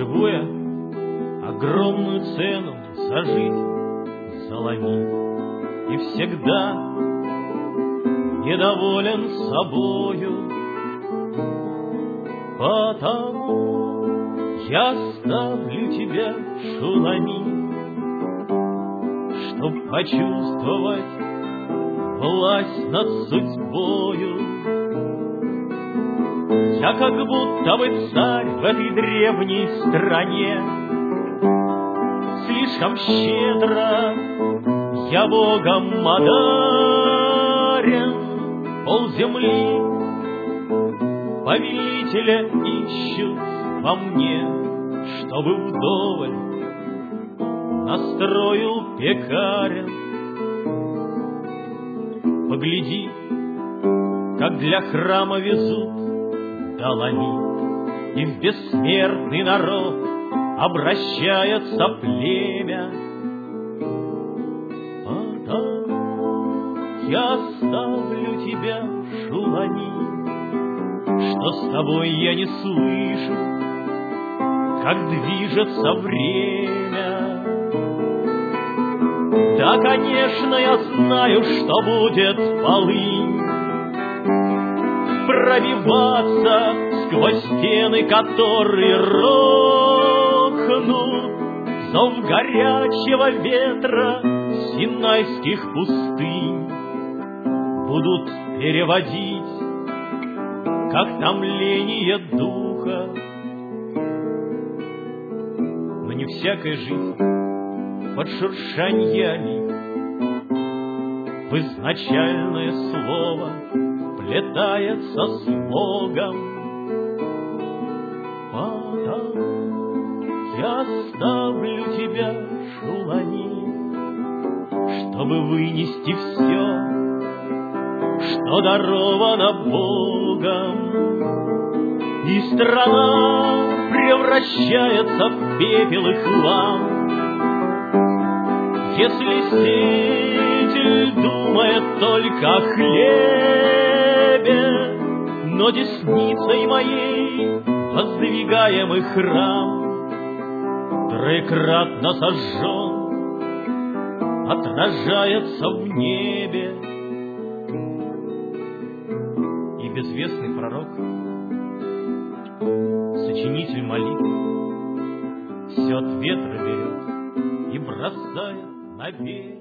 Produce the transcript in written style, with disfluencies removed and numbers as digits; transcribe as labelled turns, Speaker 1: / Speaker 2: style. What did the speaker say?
Speaker 1: торгуя огромную цену за жизнь заломил. И всегда недоволен собою, потому я ставлю тебя, Шуламит, чтоб почувствовать власть над судьбою. Я как будто бы царь в этой древней стране, слишком щедро я Богом одарен. Полземли повелителя ищут во мне, чтобы вдоволь настроил пекаря. Погляди, как для храма везут доломит, и в бессмертный народ обращается племя. Я оставлю тебя, Шуламит, что с тобой я не слышу, как движется время. Да, конечно, я знаю, что будет полынь пробиваться сквозь стены, которые рухнут. Зов горячего ветра синайских пустынь будут переводить как томление духа. Но не всякая жизнь под шуршанье лик в изначальное слово плетается слогом. Потому я оставлю тебя, Шуламит, чтобы вынести все, что даровано Богом. И страна превращается в пепел и хлам, если сеятель думает только о хлебе, но десницей моей воздвигаемый храм троекратно сожжен отражается в небе. И безвестный пророк, сочинитель молитв, все от ветра берет и бросает на берег.